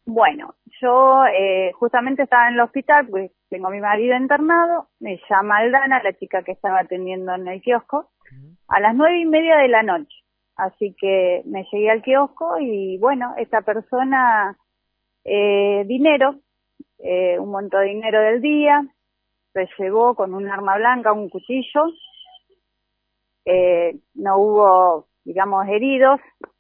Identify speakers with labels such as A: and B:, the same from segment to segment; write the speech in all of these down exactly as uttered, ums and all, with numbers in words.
A: Bueno, yo eh, justamente estaba en el hospital, pues tengo a mi marido internado, me llama Aldana, la chica que estaba atendiendo en el kiosco, a las nueve y media de la noche. Así que me llegué al kiosco y bueno, esta persona, eh, dinero, eh, un montón de dinero del día, se llevó con un arma blanca, un cuchillo, eh, no hubo, digamos, heridos,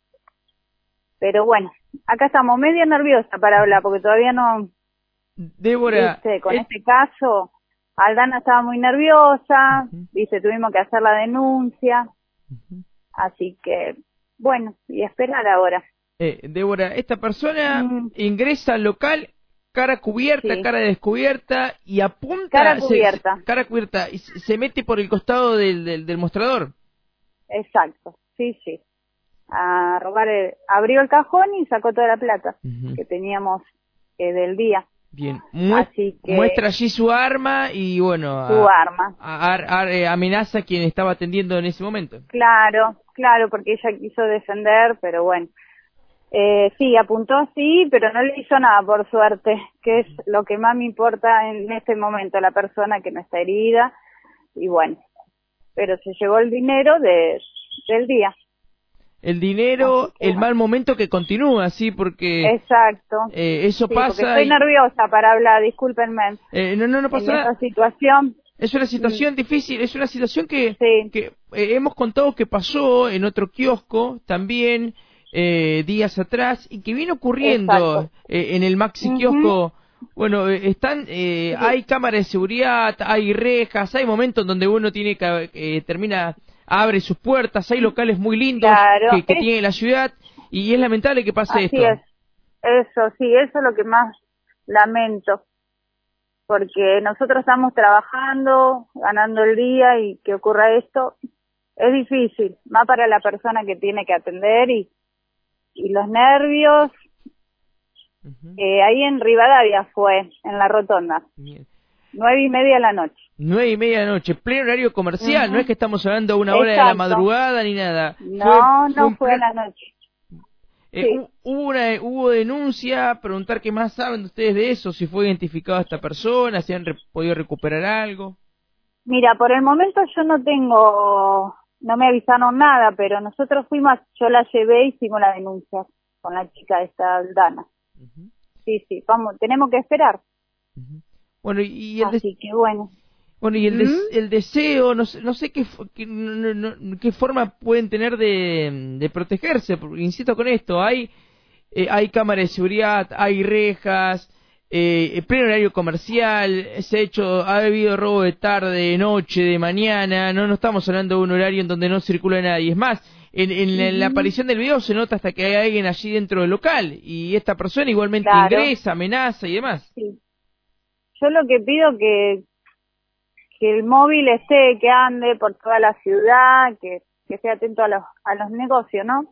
A: pero bueno, acá estamos medio nerviosa para hablar porque todavía no,
B: Débora,
A: viste, con
B: es...
A: este caso, Aldana estaba muy nerviosa,
B: Uh-huh.
A: viste, tuvimos que hacer la denuncia,
B: Uh-huh.
A: así que, bueno, y esperar ahora.
B: Eh, Débora, esta persona
A: Mm,
B: ingresa al local, cara cubierta,
A: sí,
B: cara descubierta, y apunta,
A: cara
B: se, se-
A: cubierta,
B: cara cubierta, y se se mete por el costado del, del, del mostrador.
A: exacto, sí, sí. A robar, el- abrió el cajón y sacó toda la plata
B: Ujú.
A: que teníamos eh, del día.
B: Bien, Muest-
A: Así
B: muestra
A: que
B: allí su arma y bueno,
A: su
B: a-
A: arma.
B: a- a- a- eh, amenaza a quien estaba atendiendo en ese momento.
A: Claro, claro, porque ella quiso defender, pero bueno. Eh, sí, apuntó sí, pero no le hizo nada, por suerte, que es lo que más me importa en este momento, la persona que no está herida, y bueno, pero se llevó el dinero de del día.
B: El
A: Así
B: dinero,
A: que
B: el
A: bueno.
B: mal momento que continúa, sí, porque
A: Exacto.
B: eh, eso
A: Sí, porque
B: pasa
A: estoy
B: y
A: nerviosa para hablar, discúlpenme,
B: eh, no, no, no
A: en
B: pasa nada.
A: esta situación.
B: Es una
A: mm,
B: situación difícil, es una situación que,
A: Sí,
B: que eh, hemos contado que pasó en otro kiosco también eh, días atrás y que viene ocurriendo
A: exacto.
B: eh, en el Maxi
A: Ujú,
B: kiosco. Bueno, eh, están, eh,
A: sí,
B: hay cámaras de seguridad, hay rejas, hay momentos donde uno tiene que eh, termina, abre sus puertas, hay locales muy lindos
A: claro,
B: que, que
A: es,
B: tiene la ciudad y es lamentable que pase
A: así
B: esto.
A: es. Eso, sí, eso es lo que más lamento, porque nosotros estamos trabajando, ganando el día y que ocurra esto es difícil, más para la persona que tiene que atender y, y los nervios.
B: Ujú.
A: Eh, ahí en Rivadavia fue, en la rotonda,
B: Bien.
A: nueve y media de la noche.
B: Nueve y media de la noche, pleno horario comercial, no es
A: Ujú,
B: que estamos hablando a una hora de la
A: exacto.
B: madrugada ni nada. Fue,
A: No,
B: fue
A: no
B: un
A: fue en
B: pleno,
A: la noche.
B: eh,
A: Sí.
B: hu- hubo una, hubo denuncia, preguntar qué más saben ustedes de eso, si fue identificada esta persona, si han re- podido recuperar algo.
A: Mira, por el momento yo no tengo, no me avisaron nada, pero nosotros fuimos, yo la llevé y hicimos la denuncia con la chica esta Aldana.
B: Ujú,
A: Sí, sí, vamos, tenemos que esperar.
B: ujú. Bueno, y, y el des-
A: Así que bueno.
B: bueno y el,
A: ¿Mm?
B: des- el deseo, no sé, no sé qué, fo- qué, no- no- no- qué forma pueden tener de, de protegerse, porque insisto con esto, hay eh, hay cámaras de seguridad, hay rejas, eh, en pleno horario comercial, se ha hecho, ha habido robo de tarde, de noche, de mañana, no, no estamos hablando de un horario en donde no circula nadie. Es más, en, en la, en la
A: Ujú,
B: aparición del video se nota hasta que hay alguien allí dentro del local y esta persona igualmente
A: claro,
B: ingresa, amenaza y demás.
A: sí. Yo lo que pido que que el móvil esté, que ande por toda la ciudad, que, que esté atento a los a los negocios, ¿no?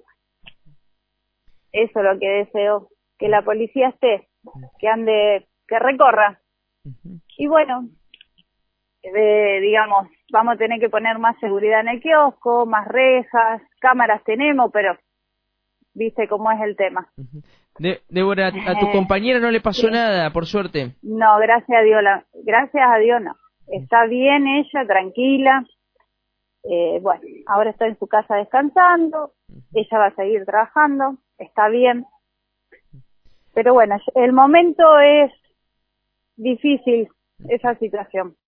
A: Eso es lo que deseo, que la policía esté, que ande, que recorra.
B: Ujú.
A: Y bueno, de, digamos, vamos a tener que poner más seguridad en el kiosco, más rejas, cámaras tenemos, pero viste cómo es el tema.
B: Ujú. De- Débora, a tu compañera no le pasó
A: Sí.
B: nada, por suerte.
A: No, gracias a Dios, la, gracias a Dios no. Está bien ella, tranquila. Eh, bueno, ahora está en su casa descansando, ella va a seguir trabajando, está bien. Pero bueno, el momento es difícil, esa situación.